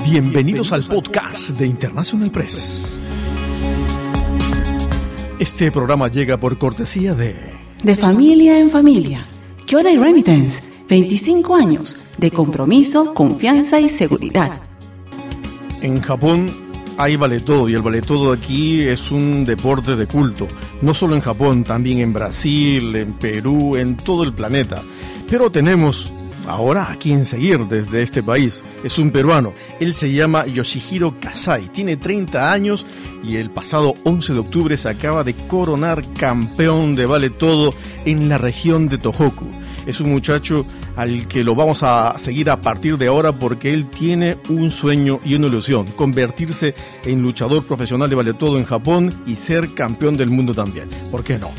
Bienvenidos al podcast de International Press. Este programa llega por cortesía de Familia en Familia. Kyodai Remittance, 25 años de compromiso, confianza y seguridad. En Japón hay vale todo, y el vale todo aquí es un deporte de culto. No solo en Japón, también en Brasil, en Perú, en todo el planeta. Pero tenemos ahora a quien seguir desde este país. Es un peruano. Él se llama Yoshihiro Kasai. Tiene 30 años y el pasado 11 de octubre se acaba de coronar campeón de vale todo en la región de Tohoku. Es un muchacho al que lo vamos a seguir a partir de ahora porque él tiene un sueño y una ilusión: convertirse en luchador profesional de vale todo en Japón y ser campeón del mundo también. ¿Por qué no?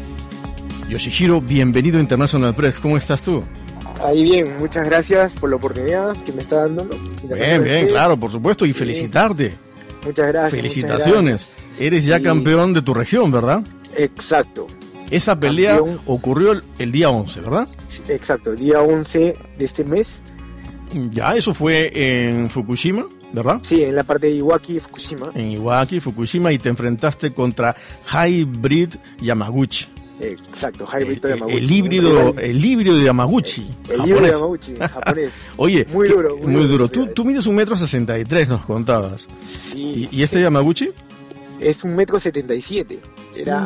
Yoshihiro, bienvenido a International Press. ¿Cómo estás tú? Ahí bien, muchas gracias por la oportunidad que me está dando. Bien, claro, por supuesto, y felicitarte. Muchas gracias. Felicitaciones. Muchas gracias. Eres ya campeón de tu región, ¿verdad? Exacto. Esa pelea ocurrió el día 11, ¿verdad? Exacto, el día 11 de este mes. Ya, eso fue en Fukushima, ¿verdad? Sí, en la parte de Iwaki, Fukushima. En Iwaki, Fukushima, y te enfrentaste contra Hybrid Yamaguchi. Exacto, Hybrid Yamaguchi. El híbrido de Yamaguchi. El híbrido de Yamaguchi, japonés. Oye, muy duro. Muy duro. Tú mides 1,63 m, nos contabas. Sí. ¿Y este Yamaguchi? Es 1,77 m. Era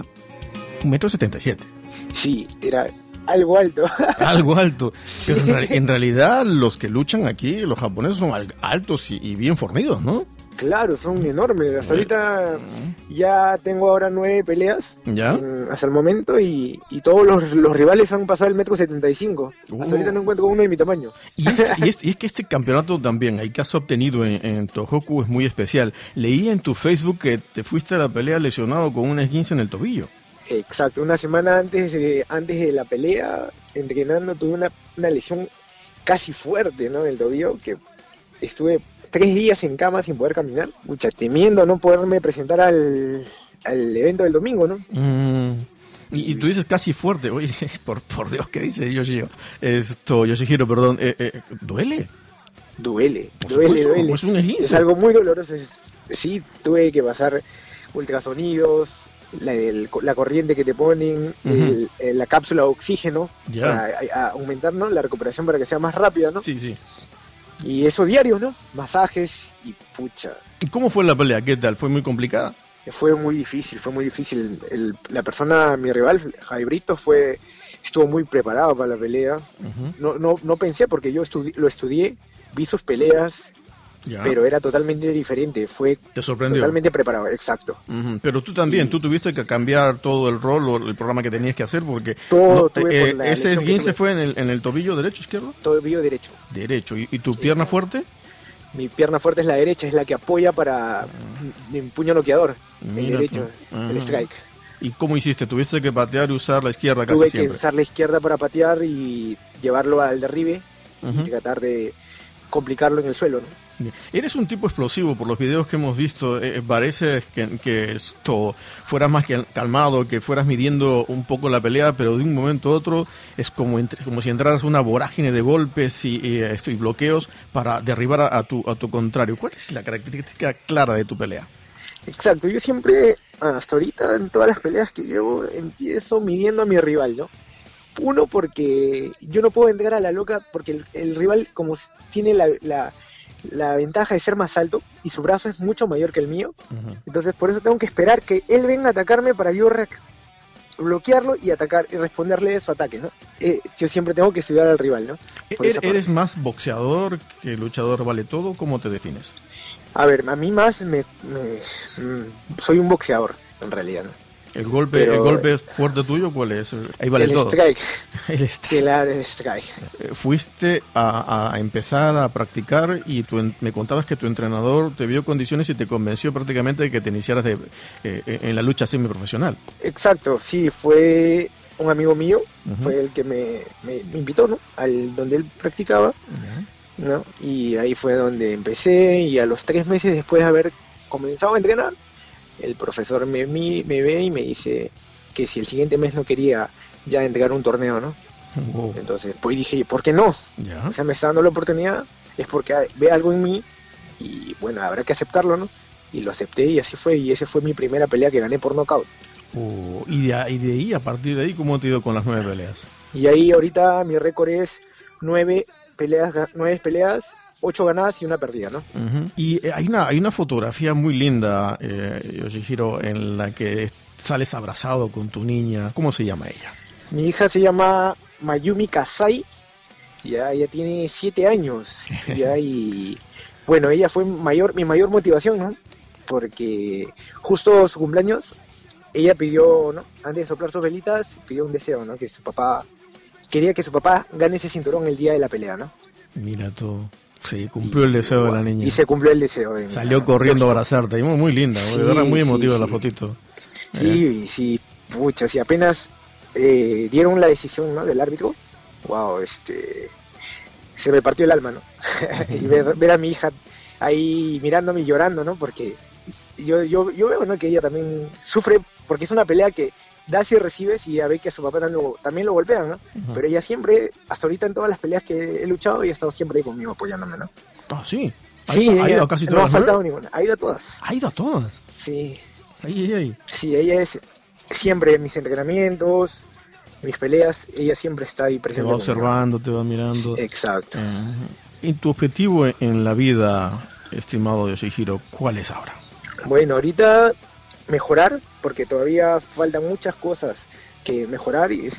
1,77 m. Sí, era algo alto. Algo alto. Pero en realidad los que luchan aquí, los japoneses, son altos y bien fornidos, ¿no? Claro, son enormes. Hasta ahorita ya tengo ahora 9 peleas hasta el momento y todos los rivales han pasado el 1,75 m. Hasta ahorita no encuentro uno de mi tamaño. Y es que este campeonato también, el que has obtenido en Tohoku, es muy especial. Leí en tu Facebook que te fuiste a la pelea lesionado con un esguince en el tobillo. Exacto, una semana antes de la pelea, entrenando, tuve una lesión casi fuerte, ¿no? En el tobillo, que estuve 3 días en cama sin poder caminar, temiendo no poderme presentar al evento del domingo, ¿no? Y tú dices casi fuerte. Oye, por Dios, ¿qué dice Yoshihiro, perdón? ¿Duele? Duele. Es un esguince. Es algo muy doloroso. Sí, tuve que pasar ultrasonidos, la corriente que te ponen, la cápsula de oxígeno para aumentar, ¿no?, la recuperación para que sea más rápida, ¿no? Sí. Y eso diario, ¿no? Masajes y pucha. ¿Y cómo fue la pelea? ¿Qué tal? ¿Fue muy complicada? Fue muy difícil. La persona, mi rival, Jaibrito, estuvo muy preparado para la pelea. No pensé, porque yo lo estudié, vi sus peleas, pero era totalmente diferente. ¿Te sorprendió? Totalmente preparado, exacto. Pero tú también, tú tuviste que cambiar todo el rol o el programa que tenías que hacer, porque ese esguince fue en el tobillo derecho, izquierdo. Tobillo derecho. Derecho. ¿Y tu pierna fuerte? Mi pierna fuerte es la derecha, es la que apoya para mi puño noqueador. El derecho, el strike. ¿Y cómo hiciste? ¿Tuviste que patear y usar la izquierda casi siempre? Tuve que usar la izquierda para patear y llevarlo al derribe y tratar de complicarlo en el suelo, ¿no? Eres un tipo explosivo por los videos que hemos visto. Parece que esto fueras más calmado, que fueras midiendo un poco la pelea, pero de un momento a otro es como si entraras una vorágine de golpes y bloqueos para derribar a tu contrario. ¿Cuál es la característica clara de tu pelea? Exacto, yo siempre, hasta ahorita, en todas las peleas que llevo, empiezo midiendo a mi rival, ¿no? Uno, porque yo no puedo entrar a la loca, porque el rival, como tiene la ventaja de ser más alto y su brazo es mucho mayor que el mío, entonces por eso tengo que esperar que él venga a atacarme para yo bloquearlo y atacar y responderle su ataque, ¿no? Yo siempre tengo que estudiar al rival, ¿no? ¿Eres más boxeador que luchador vale todo? ¿Cómo te defines? A ver, a mí más soy un boxeador, en realidad, ¿no? ¿El golpe fuerte tuyo cuál es? Ahí vale todo. El strike. Claro, el strike. Fuiste a empezar a practicar y me contabas que tu entrenador te vio condiciones y te convenció prácticamente de que te iniciaras en la lucha semiprofesional. Exacto, sí, fue un amigo mío, fue el que me invitó, ¿no?, al donde él practicaba, ¿no? Y ahí fue donde empecé, y a los 3 meses después de haber comenzado a entrenar, el profesor me ve y me dice que si el siguiente mes no quería ya entregar un torneo, ¿no? Wow. Entonces, pues dije, ¿por qué no? O sea, me está dando la oportunidad, es porque ve algo en mí y bueno, habrá que aceptarlo, ¿no? Y lo acepté y así fue, y esa fue mi primera pelea que gané por nocaut. Y de ahí, a partir de ahí, ¿cómo te ha ido con las 9 peleas? Y ahí ahorita mi récord es 9 peleas, 8 ganadas y 1 perdida, ¿no? Uh-huh. Y hay una fotografía muy linda, Yoshihiro, en la que sales abrazado con tu niña. ¿Cómo se llama ella? Mi hija se llama Mayumi Kasai, ya tiene 7 años, ya, y bueno, ella fue mi mayor motivación, ¿no? Porque justo su cumpleaños, ella pidió, ¿no? Antes de soplar sus velitas, pidió un deseo, ¿no? Quería que su papá gane ese cinturón el día de la pelea, ¿no? Mira tú, sí, cumplió el deseo de la niña. Y se cumplió el deseo de Salió corriendo a abrazarte, muy linda, sí, de verdad muy emotiva la fotito. Sí, pucha, si apenas dieron la decisión, ¿no? Del árbitro, wow, se me partió el alma, ¿no? Y ver a mi hija ahí mirándome y llorando, ¿no? Porque yo veo, ¿no? Que ella también sufre, porque es una pelea que das y recibes, y ya ve que a su papá también lo golpean, ¿no? Uh-huh. Pero ella siempre, hasta ahorita en todas las peleas que he luchado, ella ha estado siempre ahí conmigo apoyándome, ¿no? Ah, sí. Sí, ha ido a casi todas. No ha faltado ninguna, ha ido a todas. ¿Ha ido a todas? Sí. Ahí. Sí, ella es siempre en mis entrenamientos, mis peleas, ella siempre está ahí presente. Te va observando, te va mirando. Sí, exacto. ¿Y tu objetivo en la vida, estimado Yoshihiro, cuál es ahora? Bueno, ahorita mejorar, porque todavía faltan muchas cosas que mejorar, y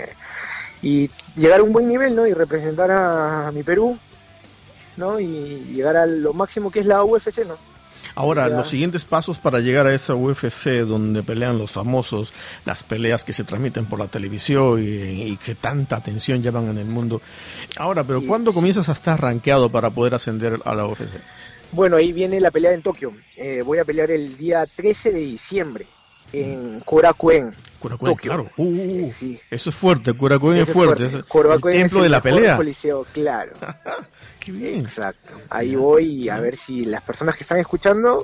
llegar a un buen nivel, ¿no? Y representar a mi Perú, ¿no? Y llegar a lo máximo que es la UFC, ¿no? Ahora, los siguientes pasos para llegar a esa UFC donde pelean los famosos, las peleas que se transmiten por la televisión y que tanta atención llevan en el mundo. Ahora, pero ¿cuándo comienzas a estar rankeado para poder ascender a la UFC? Bueno, ahí viene la pelea en Tokio. Voy a pelear el día 13 de diciembre en Korakuen, Tokio. Claro. Sí. Eso es fuerte, Korakuen es fuerte. Es el templo de la pelea. Coliseo, claro. Qué bien. Exacto. Ahí voy a ver si las personas que están escuchando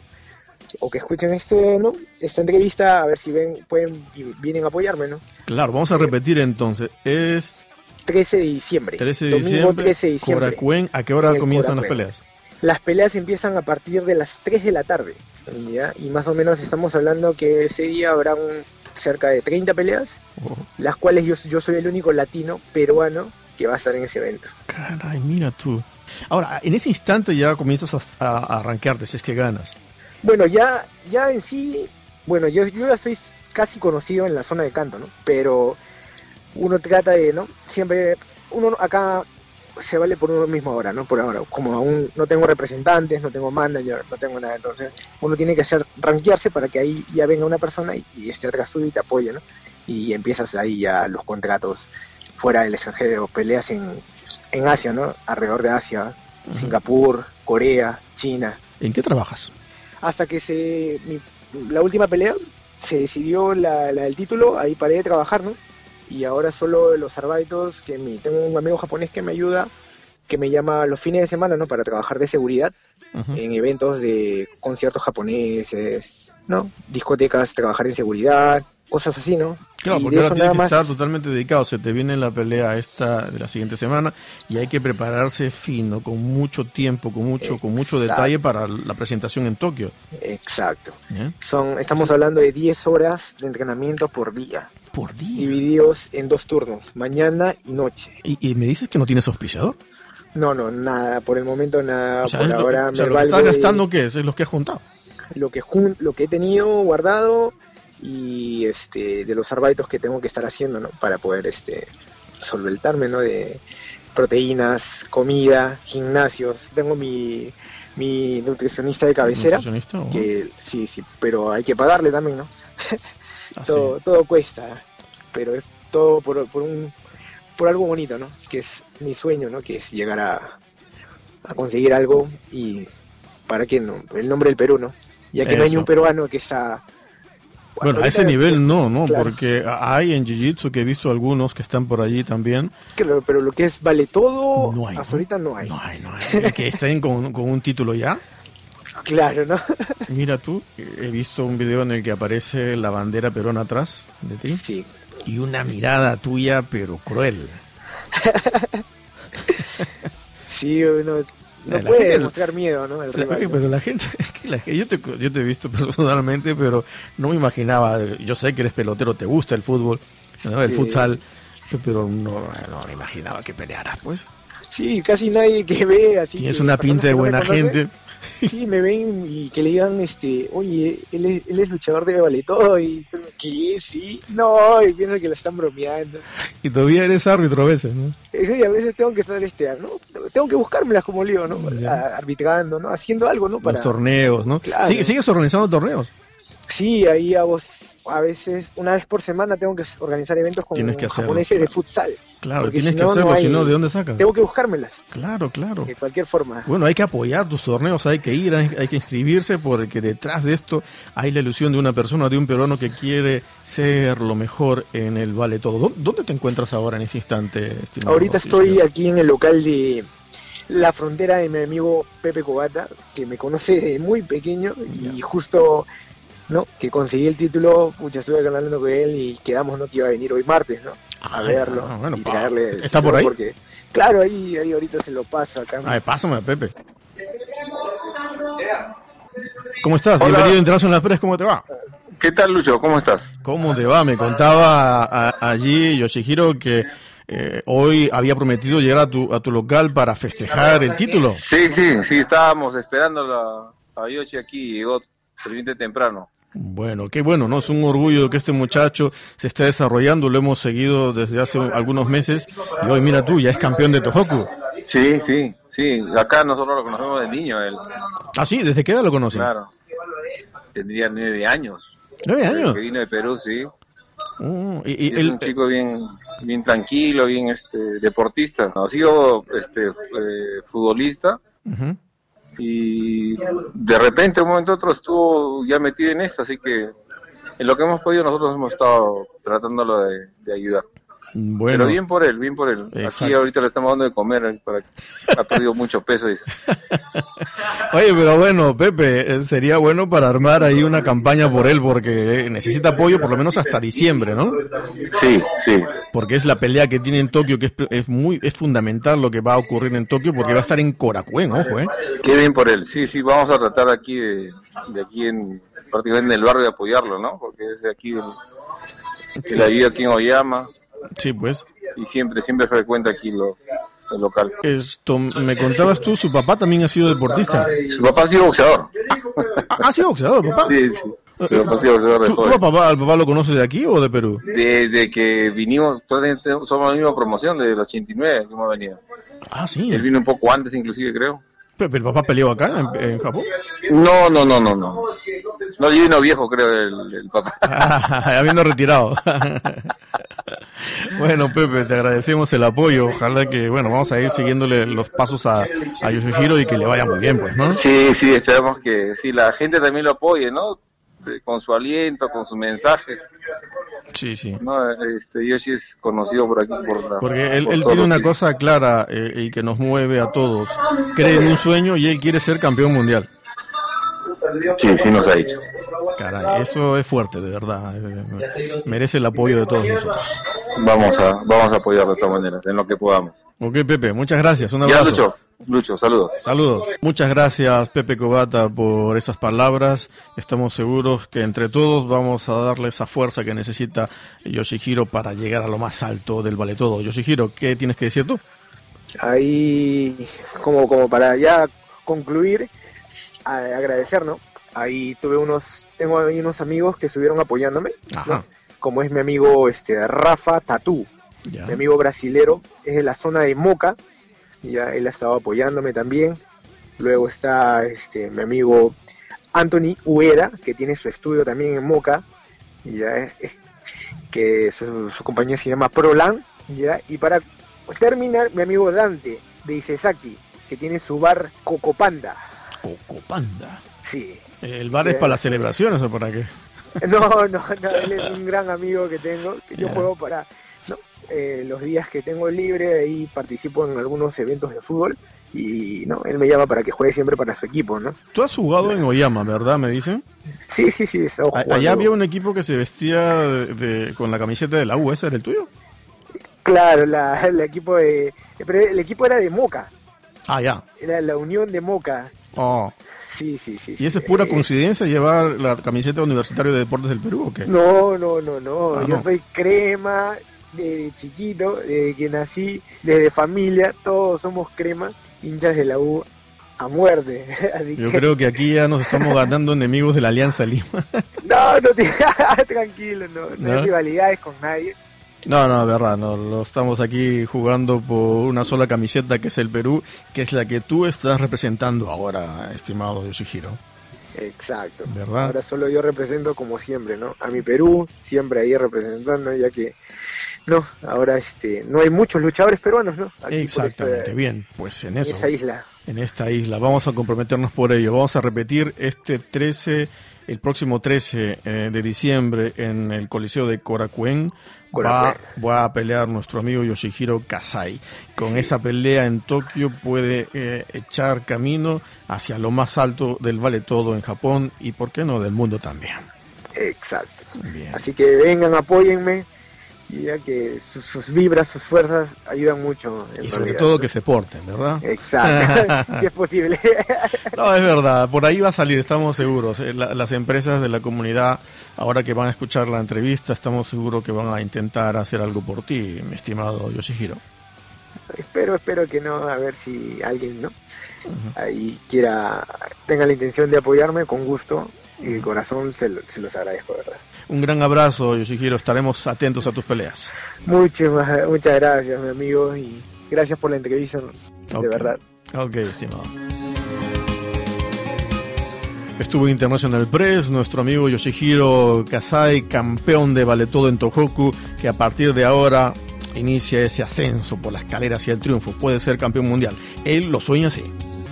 o que escuchen esta entrevista, a ver si vienen a apoyarme, ¿no? Claro, vamos a repetir entonces. Es 13 de diciembre. Domingo 13 de diciembre. Korakuen, ¿a qué hora comienzan las peleas? Las peleas empiezan a partir de las 3 de la tarde, ¿ya? Y más o menos estamos hablando que ese día habrán cerca de 30 peleas, las cuales yo soy el único latino peruano que va a estar en ese evento. Caray, mira tú. Ahora, en ese instante ya comienzas a arranquearte, si es que ganas. Bueno, ya en sí, bueno, yo ya soy casi conocido en la zona de Canto, ¿no? Pero uno trata de, ¿no? Siempre, uno acá se vale por uno mismo ahora, ¿no? Por ahora, como aún no tengo representantes, no tengo manager, no tengo nada, entonces uno tiene que rankearse para que ahí ya venga una persona y esté atrás tuyo y te apoye, ¿no? Y empiezas ahí ya los contratos fuera del extranjero, peleas en Asia, ¿no? Alrededor de Asia, Singapur, Corea, China. ¿En qué trabajas? Hasta que la última pelea se decidió el título, ahí paré de trabajar, ¿no? Y ahora solo los arbaitos, tengo un amigo japonés que me ayuda, que me llama los fines de semana, ¿no? Para trabajar de seguridad en eventos de conciertos japoneses, ¿no? Discotecas, trabajar en seguridad, cosas así, ¿no? Claro, porque ahora tienes que estar totalmente dedicado. Se te viene la pelea esta de la siguiente semana y hay que prepararse fino, con mucho tiempo, con mucho detalle para la presentación en Tokio. Exacto. Estamos hablando de 10 horas de entrenamiento por día. ¿Por día? Divididos en 2 turnos, mañana y noche. ¿Y me dices que no tienes auspiciador? No, nada, por el momento nada. O sea, por ahora lo que estás gastando, ¿qué es? ¿Es lo que has juntado? Lo que he tenido guardado y de los arbaitos que tengo que estar haciendo, ¿no? Para poder solventarme, ¿no? De proteínas, comida, gimnasios. Tengo mi nutricionista de cabecera. ¿Nutricionista? Que sí, pero hay que pagarle también, ¿no? Todo cuesta, pero es todo por algo bonito, ¿no? Que es mi sueño, ¿no? Que es llegar a conseguir algo, y para que no, el nombre del Perú, ¿no? Ya que no hay ni un peruano que está... Bueno, a ese nivel no, claro. Porque hay en Jiu-Jitsu que he visto algunos que están por allí también. Claro, pero lo que es vale todo, no hay, hasta ahorita no hay. No hay. Que estén con un título ya. Claro, ¿no? Mira tú, he visto un video en el que aparece la bandera peruana atrás de ti. Sí. Y una mirada tuya, pero cruel. Sí, bueno, No La puede gente- mostrar miedo, ¿no? El rival. Pero la gente, es que yo te he visto personalmente, pero no me imaginaba, yo sé que eres pelotero, te gusta el fútbol, ¿no? El Sí. futsal, pero no me imaginaba que pelearas, pues. Sí, casi nadie que ve así. Tienes que una personas pinta de que no me buena conocen, gente. Sí, me ven y que le digan, oye, él es luchador de vale todo, y ¿qué? Sí, no, y piensan que la están bromeando. Y todavía eres árbitro a veces, ¿no? Y a veces tengo que estar, ¿no? Tengo que buscármelas como lío, ¿no? Ya. Arbitrando, ¿no? Haciendo algo, ¿no? Los torneos, ¿no? Claro. ¿Sigues organizando torneos? Sí, ahí hago, a veces, una vez por semana tengo que organizar eventos con Tienes que hacerlo, japoneses de claro. futsal. Claro, Porque tienes si que no, hacerlo, no hay- si no, ¿de dónde sacas? Tengo que buscármelas, Claro. de cualquier forma. Bueno, hay que apoyar tus torneos, hay que ir, hay que inscribirse, porque detrás de esto hay la ilusión de una persona, de un peruano que quiere ser lo mejor en el vale todo. ¿Dónde te encuentras ahora en ese instante, estimado? Ahorita estoy aquí en el local de La Frontera de mi amigo Pepe Cobata, que me conoce de muy pequeño y justo, ¿no? Que conseguí el título, pucha, estuve hablando con él y quedamos, ¿no? Que iba a venir hoy martes, ¿no? A verlo bueno, y traerle el ¿está por cinturón ahí? Porque, claro, ahí ahorita se lo paso acá. Ay, pásame, Pepe. ¿Cómo estás? Hola. Bienvenido a International Press, ¿cómo te va? ¿Qué tal, Lucho? ¿Cómo estás? ¿Cómo te va? Me contaba allí Yoshihiro que hoy había prometido llegar a tu local para festejar el título. Sí, estábamos esperando a Yoshi aquí, llegó realmente temprano. Bueno, qué bueno, ¿no? Es un orgullo que este muchacho se esté desarrollando, lo hemos seguido desde hace algunos meses y hoy mira tú, ya es campeón de Tohoku. Sí, acá nosotros lo conocemos de niño, él, Ah, sí, ¿desde qué edad lo conoces? claro. Tendría 9 años. 9 años. Que vino de Perú, sí. Y Es un chico bien tranquilo, bien deportista. Ha sido futbolista Ujú. y de repente, un momento a otro, estuvo ya metido en esto, así que en lo que hemos podido nosotros hemos estado tratándolo de ayudar. Bueno, Pero bien por él, bien por él. Exacto. Aquí ahorita le estamos dando de comer, ha perdido mucho peso, dice. Oye, pero bueno, Pepe, sería bueno para armar ahí una campaña por él porque necesita apoyo por lo menos hasta diciembre, ¿no? Sí. Porque es la pelea que tiene en Tokio, que es fundamental lo que va a ocurrir en Tokio porque va a estar en Korakuen, ojo, Qué bien por él. Sí, vamos a tratar aquí de aquí prácticamente en el barrio de apoyarlo, ¿no? Porque es de aquí, él ha vivido aquí en Oyama Sí, pues. y siempre frecuenta aquí el local. Esto, me contabas tú, su papá también ha sido deportista. Su papá ha sido boxeador. ¿Ha sido boxeador, papá? Sí. Su papá ha sido boxeador de ¿Tú joven. al papá lo conoces de aquí o de Perú? Desde que vinimos, todos somos la misma promoción, del 89 que hemos venido. Ah, sí. Él vino un poco antes, inclusive, creo. Pepe, ¿el papá peleó acá, en Japón? No. No, yo vino viejo, creo, el papá. Habiendo retirado. Bueno, Pepe, te agradecemos el apoyo. Ojalá que, bueno, vamos a ir siguiéndole los pasos a Yoshihiro y que le vaya muy bien, pues, ¿no? Sí, esperamos que sí, la gente también lo apoye, ¿no? Con su aliento, con sus mensajes. Sí. No, Yoshi es conocido por aquí, Porque él por todo tiene lo una que- cosa clara y que nos mueve a todos. Cree en un sueño y él quiere ser campeón mundial. Sí, nos ha dicho. Caray, eso es fuerte, de verdad. Merece el apoyo de todos nosotros. Vamos a apoyarlo de todas maneras, en lo que podamos. Ok, Pepe, muchas gracias. Un Ya, abrazo. Lucho, saludos. Saludos. Muchas gracias, Pepe Cobata, por esas palabras. Estamos seguros que entre todos vamos a darle esa fuerza que necesita Yoshihiro para llegar a lo más alto del vale todo. Yoshihiro, ¿qué tienes que decir tú? Ahí, como para ya concluir, agradecer, ¿no? Ahí tengo ahí unos amigos que estuvieron apoyándome, Ajá. ¿no? Como es mi amigo Rafa Tatú, Ya. mi amigo brasilero, es de la zona de Moca, ya él ha estado apoyándome también. Luego está mi amigo Anthony Ueda, que tiene su estudio también en Moca, ya que su compañía se llama Prolan, ya. Y para terminar, mi amigo Dante de Isesaki, que tiene su bar Coco Panda. Coco Panda. Sí. ¿El bar es para las celebraciones o para qué? No, él es un gran amigo que tengo, que yo Ya. juego para, ¿no? Los días que tengo libre, ahí participo en algunos eventos de fútbol y no, él me llama para que juegue siempre para su equipo, ¿no? Tú has jugado en Oyama, ¿verdad? Me dicen. Sí, he estado jugando. Allá había un equipo que se vestía con la camiseta de la U, ¿ese era el tuyo? Claro, el equipo pero el equipo era de Moca. Ah, ya. Era la Unión de Moca. Oh. Sí. ¿Y esa es pura coincidencia llevar la camiseta Universitario de Deportes del Perú o qué? No. Ah, Yo no. soy crema desde chiquito, desde que nací, desde familia, todos somos crema, hinchas de la U a muerte. Así Yo que creo que aquí ya nos estamos ganando enemigos de la Alianza Lima. tranquilo, no ¿No? hay rivalidades con nadie. No, verdad, no, lo estamos aquí jugando por una sola camiseta que es el Perú, que es la que tú estás representando ahora, estimado Yoshihiro. Exacto. ¿Verdad? Ahora solo yo represento como siempre, ¿no? A mi Perú, siempre ahí representando, ya que ahora no hay muchos luchadores peruanos, ¿no? Aquí Exactamente, bien, pues en eso. esa isla. En esta isla, vamos a comprometernos por ello. Vamos a repetir el próximo 13 de diciembre en el Coliseo de Korakuen. Va a pelear nuestro amigo Yoshihiro Kasai. Con esa pelea en Tokio puede echar camino hacia lo más alto del Vale Todo en Japón y, ¿por qué no, del mundo también? Exacto. Bien. Así que vengan, apóyenme, y ya que sus vibras, sus fuerzas ayudan mucho. Y sobre todo que se porten, ¿verdad? Exacto, si es posible. No, es verdad, por ahí va a salir, estamos seguros. Las empresas de la comunidad, ahora que van a escuchar la entrevista, estamos seguros que van a intentar hacer algo por ti, mi estimado Yoshihiro. Espero que no, a ver si alguien, ¿no? Ahí tenga la intención de apoyarme, con gusto y de corazón se los agradezco, ¿verdad? Un gran abrazo, Yoshihiro, estaremos atentos a tus peleas. Muchas gracias, mi amigo, y gracias por la entrevista, de verdad. Ok, estimado. Estuvo en International Press nuestro amigo Yoshihiro Kasai, campeón de Vale Todo en Tohoku, que a partir de ahora inicia ese ascenso por la escalera hacia el triunfo. Puede ser campeón mundial. Él lo sueña así.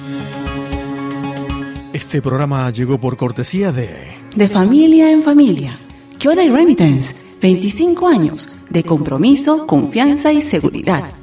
Este programa llegó por cortesía De familia en familia. Kyodai Remittance, 25 años de compromiso, confianza y seguridad.